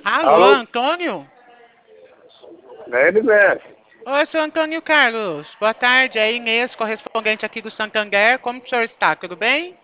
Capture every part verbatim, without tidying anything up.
Alô, Alô? Antônio? É ele mesmo. Oi, sou Antônio Carlos. Boa tarde, é Inês, correspondente aqui do Santander. Como o senhor está? Tudo bem?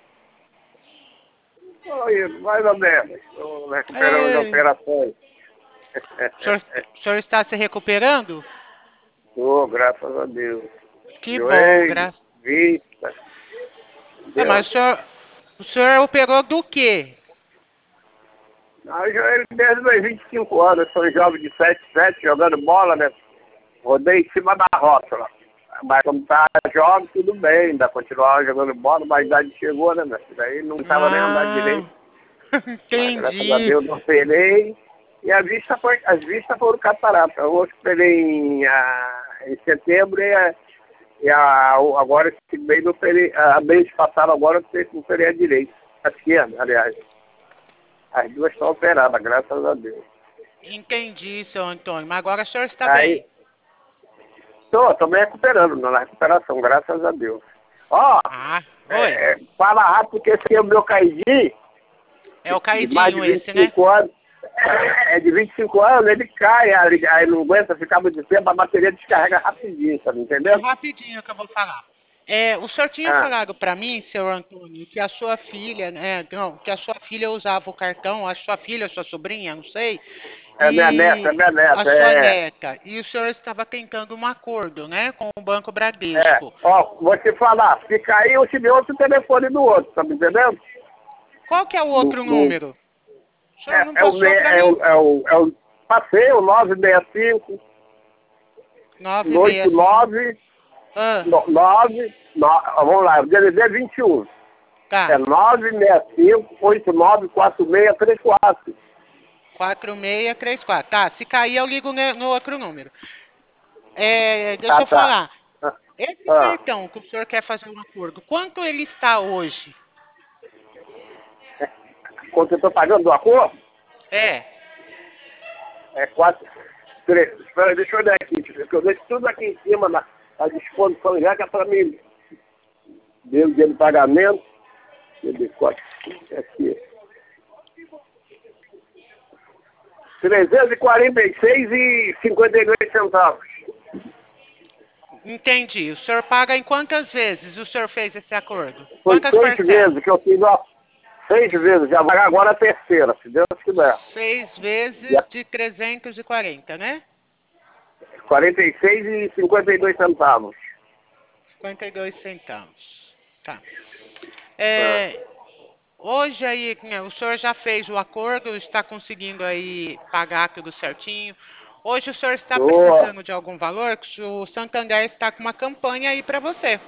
Oi, mais ou menos. Estou recuperando de Ei, operações. o senhor, o senhor está se recuperando? Estou, graças a Deus. Que bom, Joelho, graças. vista, Ah, entendeu? mas o senhor, o senhor operou do quê? Ah, joelho desde meus vinte e cinco anos. Eu sou jovem de sete sete jogando bola, né? Rodei em cima da rótula. Mas como tá jovem, tudo bem. Ainda continuava jogando bola, mas a idade chegou, né, meu filho? Aí não estava nem andando Ah, direito. Mas graças a entendi. Deus eu operei e a vista foi, as vistas foram catarata. Eu operei em, ah, em setembro e, a, e a, o- agora esse mês eu operei, a mês passado agora eu operei a direita, a esquerda, aliás. As duas estão operadas, graças a Deus. Entendi, seu Antônio. Mas agora o senhor está Aí, bem. tô, tô me recuperando, na recuperação, graças a Deus. Ó, Ah, oi. é, fala rápido porque esse é o meu caidinho, É o de mais de Caidinho vinte esse, e né? cinco anos. É de vinte e cinco anos, ele cai, aí aí não aguenta ficar muito tempo, a bateria descarrega rapidinho, sabe, É entendeu? rapidinho que eu vou falar. É, o senhor tinha Ah, falado para mim, senhor Antônio, que a sua filha, né, não, que a sua filha usava o cartão, a sua filha, a sua sobrinha, não sei, é minha neta, é e minha a neta, sua é, neta, e o senhor estava tentando um acordo, né, com o Banco é. Bradesco. Ó, vou te falar, fica aí, eu te dei outro telefone do outro, tá me entendendo? Qual que é o Do, outro do, número? O senhor é, não é, o, me- passou para é, mim? o, é, o, é o, passei o nove seis cinco, oito nove seis cinco. nove Ah, nove vamos lá, o D D D é vinte e um. tá. É nove seis cinco, oito nove quatro seis três quatro. quatro seis três quatro. Tá, se cair eu ligo ne- no outro número. É, deixa Ah, eu tá. falar. Ah, Esse ah. cartão que o senhor quer fazer um acordo, quanto ele está hoje? Quanto eu estou pagando do acordo? É. É quatro. Três. Espera, deixa eu olhar aqui, porque eu deixo tudo aqui em cima na, à disposição já, que é para mim. Deu dia de pagamento. Cadê? Quatro. Aqui. trezentos e quarenta e seis e cinquenta e dois centavos. Entendi. O senhor paga em quantas vezes o senhor fez esse acordo? Foi Quantas seis parcelas? vezes que eu fiz, ó. Seis vezes. Já vai agora a terceira, se Deus quiser. Seis vezes Já de trezentos e quarenta, né? quarenta e seis e cinquenta e dois centavos. cinquenta e dois centavos. Tá. Ah. É, hoje aí, né, o senhor já fez o acordo, está conseguindo aí pagar tudo certinho. Hoje o senhor está Tô. precisando de algum valor? Que o Santander está com uma campanha aí para você.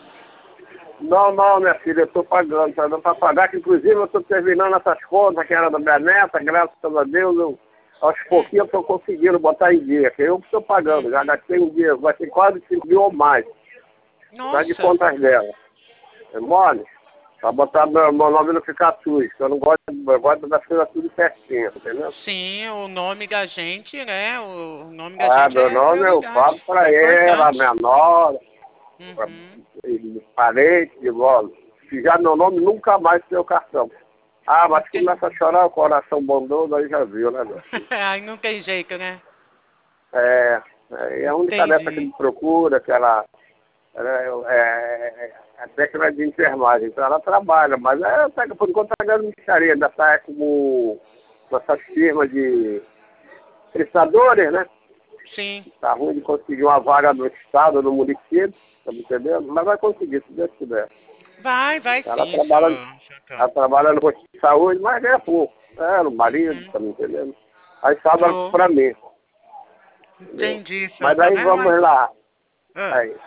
Não, não, minha filha, eu estou pagando, tá dando para pagar, que inclusive eu estou terminando essas contas que era da minha neta, graças a Deus, eu, aos Hum, pouquinhos eu estou conseguindo botar em dia, que eu que estou pagando, já uhum. gastei um dia, vai ser quase cinco mil ou mais, tá de Nossa. contas dela. É mole? Para botar meu, meu nome não ficar sujo, que eu não gosto, eu gosto das coisas tudo certinho, entendeu? Sim, o nome da gente, né? O nome da Ah, gente meu é nome eu prioridade. falo para É ela, importante. minha nora, pra- Uhum. parente, de bola. Se já meu nome nunca mais tem o cartão. Ah, mas Entendi. começa a chorar, o coração bondoso, aí já viu, né, meu filho? Aí não tem jeito, né? É, é é a única neta que Entendi. me procura, que ela, ela é, é, é técnica de enfermagem, então ela trabalha, mas é, pega, por enquanto tá ganhando micharia, ainda tá como essas firmas de prestadores, né? Sim. Tá ruim de conseguir uma vaga no estado, no município, tá me entendendo? Mas vai conseguir, se Deus quiser. Vai, vai Ela sim, trabalha, senhor ela Chantão. trabalha no posto de saúde, mas ganha pouco. É, no marido, Uhum. tá me entendendo? Aí sobra Oh, pra mim, entendeu? entendi, senhor Mas Antônio. aí Mas, mas, vamos lá. ah, Aí,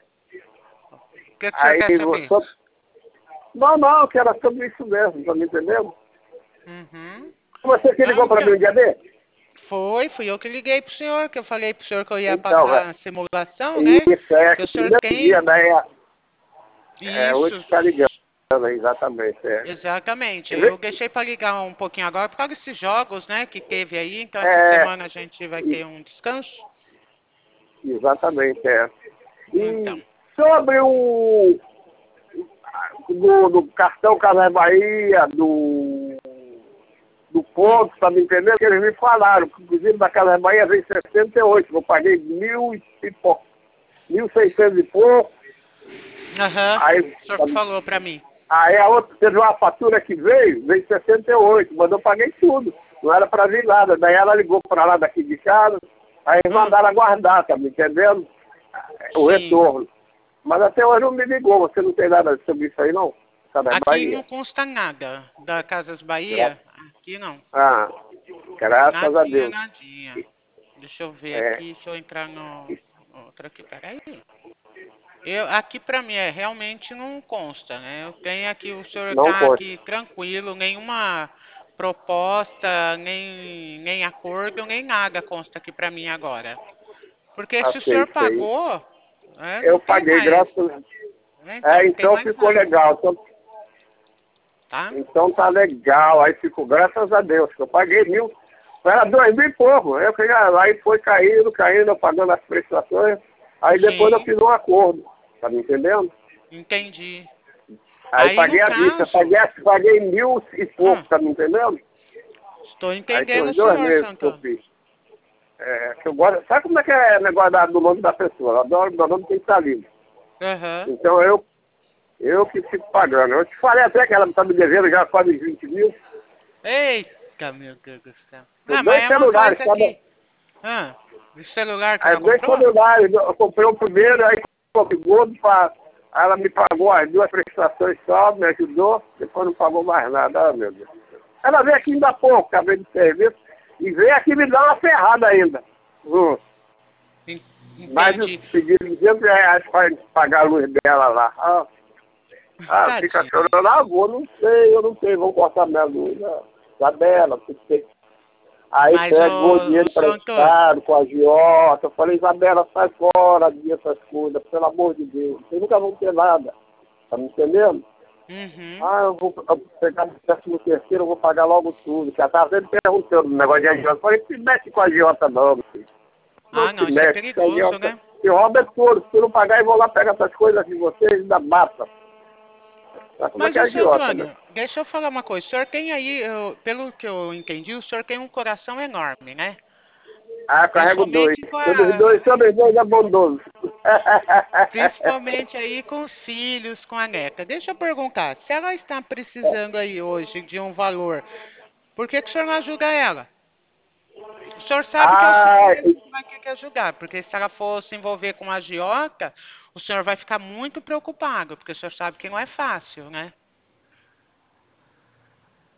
o que, que o senhor aí quer saber? você... Não, não, que era sobre isso mesmo, tá me entendendo? Uhum. Você que Não, ligou pra mim então, um dia desse? foi, fui eu que liguei pro senhor, que eu falei pro senhor que eu ia Então, passar é, a simulação, né? isso, é Que o que senhor primeiro dia, tem né? É, é hoje isso. que tá ligando, né, exatamente, é. Exatamente. Eu deixei para ligar um pouquinho agora por causa desses jogos, né, que teve aí. Então essa É, semana a gente vai ter um descanso. exatamente, é. Então. E sobre o do, do cartão Casas Bahia, do, do pontos, tá me entendendo? Que eles me falaram, que inclusive da Casa Bahia veio sessenta e oito, eu paguei mil e pouco, mil e seiscentos e pouco. Aham, Aí, o senhor falou pra mim. aí a outra, teve uma fatura que veio, veio sessenta e oito, mas eu paguei tudo, não era pra vir nada. Daí ela ligou pra lá daqui de casa, aí Hum. mandaram aguardar, tá me entendendo? O Sim. retorno. Mas até hoje não me ligou, você não tem nada sobre isso aí não? Casa Aqui Bahia. não consta nada da Casas Bahia. Aqui não. Ah, graças a Nadinha, Deus. nadinha. Deixa eu ver É, aqui, deixa eu entrar no outro aqui, peraí. Eu, aqui pra mim é, realmente não consta, né? Eu tenho aqui, o senhor não tá conta. aqui tranquilo, nenhuma proposta, nem, nem acordo, nem nada consta aqui pra mim agora. Porque se o senhor Aceito isso aí. pagou, é, não Eu tem paguei, mais. graças a Deus. É, então, É, não tem então mais ficou nada, legal. Então, tá? então tá legal. Aí ficou, graças a Deus, que eu paguei mil. Era dois mil e pouco. Eu fui, aí foi caindo, caindo, eu pagando as prestações. Aí depois eu Sim, fiz um acordo. Tá me entendendo? entendi. Aí Aí no paguei a vista, caso, paguei, paguei mil e pouco, hum, tá me entendendo? estou Aí tem entendendo uns o dois senhor, meses que eu Santana. fiz. É, que eu gosto, sabe como é que é o negócio da- do nome da pessoa? Eu adoro, meu nome tem que estar livre. Aham. Então eu, eu que fico pagando. Eu te falei até que ela está me devendo já quase vinte mil. Eita, meu Deus do céu. Por Não, mas dois é uma celulares, coisa cada. que... Ah, o celular que Aí ela dois comprou? celulares, eu comprei o primeiro, aí comprei pra, aí ela me pagou as duas prestações só, me ajudou, depois não pagou mais nada, ah, meu Deus. Ela veio aqui ainda há pouco, acabei de serviço, e veio aqui me dar uma ferrada ainda. Hum. En- Mais os Entendi. pedidos de duzentos reais para pagar a luz dela lá. Ah, ah fica Tadinho. chorando, ah, vou, não sei, eu não sei, vão cortar minha luz. Ah, da dela, porque aí Mas, pegou o ô, ô, dinheiro seu Antônio, emprestado com a agiota. Eu falei, Isabela, sai fora dessas coisas, pelo amor de Deus. Vocês nunca vão ter nada. Tá me entendendo? uhum. Ah, eu vou eu vou pegar o décimo terceiro, eu vou pagar logo tudo. Que ela estava sempre perguntando no negócio de agiota. Eu falei, se mexe com a agiota não, meu filho. Não Ah, se não, isso é mexe, que a perigoso, agiota. né? Se rouba é touro. Se não pagar, eu vou lá pegar essas coisas de vocês e ainda mata. Sabe como é Mas, que é ô, seu agiota, né? Antônio, deixa eu falar uma coisa. O senhor tem aí, eu- pelo que eu entendi, o senhor tem um coração enorme, né? Ah, eu carrego dois. Principalmente com Todos a, dois, todos dois é bondoso. principalmente aí com os filhos, com a neta. Deixa eu perguntar, se ela está precisando aí hoje de um valor, por que que o senhor não ajuda ela? O senhor sabe que é o senhor Ah, mesmo que vai ter que ajudar, porque se ela for se envolver com a agiota, o senhor vai ficar muito preocupado, porque o senhor sabe que não é fácil, né?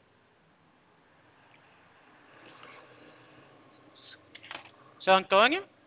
Seu Antônio?